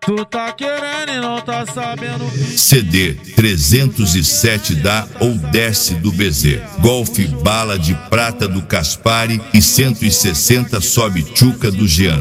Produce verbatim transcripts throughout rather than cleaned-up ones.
Tu tá querendo e não tá sabendo. C D trezentos e sete da ou desce do B Z. Golf bala de prata do Caspari e cento e sessenta sobe tchuca do Jean.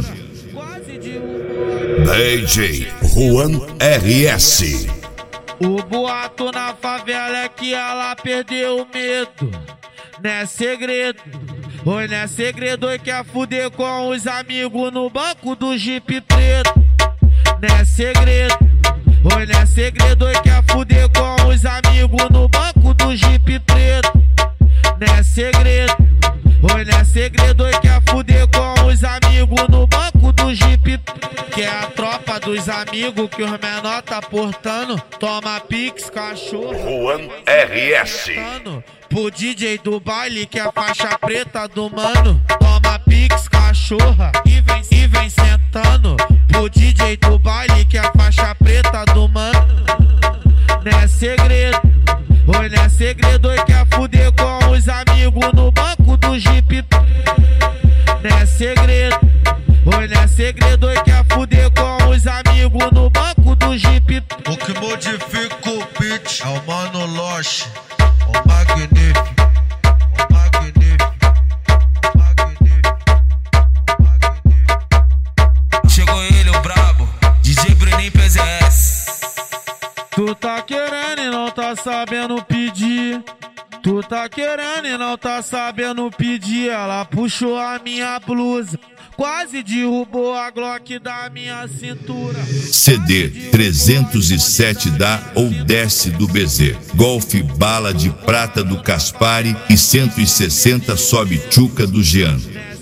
D J Juan R S. O boato na favela é que ela perdeu o medo. Não é segredo. Oi, não é segredo, oi, quer fuder com os amigos no banco do Jeep preto. Não é segredo, oi, não é segredo, oi, quer fuder com os amigos no banco do Jeep preto. Não é segredo, oi, não é segredo, oi, quer fuder com os amigos no banco do Jeep preto. Que é a tropa dos amigos que os menor tá portando. Toma pix, cachorro. Juan R S. Pro D J do baile que é a faixa preta do mano. Toma pix, cachorra, e vem, e vem sentando. Pro D J do baile que é a faixa preta do mano. Não é segredo, oi, não é segredo, oi, quer fuder com os amigos no banco do Jeep. Não é segredo, oi, não é segredo, oi, quer fuder com os amigos no banco do Jeep. O que modifica o beat é o Mano Loche, o magnífico, o magnífico, o magnífico, o magnífico. Chegou ele, o brabo, D J Bruninho P Z S. Tu tá querendo e não tá sabendo pedir. Tu tá querendo e não tá sabendo pedir. Ela puxou a minha blusa, quase derrubou a Glock da minha cintura. C D trezentos e sete da ou desce do B Z. Golf bala de prata do Caspari e cento e sessenta sobe tchuca do Jean.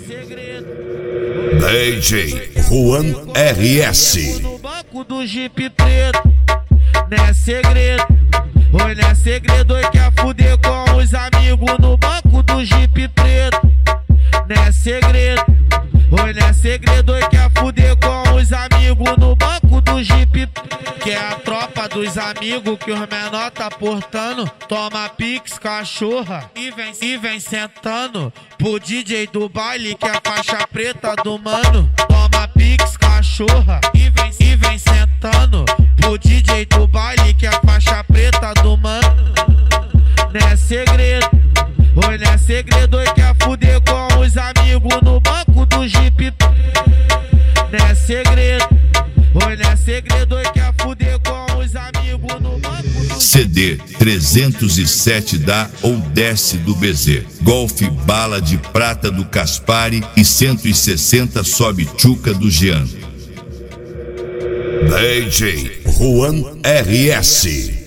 D J Juan R S. No banco do Jeep preto. Não é segredo, oi, não é segredo, oi, quer fuder com os amigos no banco do Jeep preto. Não é segredo, oi, não é segredo, oi, quer fuder com os amigos no banco do Jeep. Que é a tropa dos amigos que os menor tá portando. Toma pix, cachorra, e vem, e vem sentando. Pro D J do baile que é a faixa preta do mano. Toma pix, cachorra, e vem, e vem sentando. Pro D J do baile que é a faixa preta do mano. Não é segredo, oi, não é segredo, oi, quer fuder com os amigos no banco do Jeep. Não é segredo, oi, não é segredo, oi, quer fuder com os amigos no banco do C D trezentos e sete da ou desce do B Z. Golf bala de prata do Caspari e cento e sessenta sobe tchuca do Jean. D J Juan R S.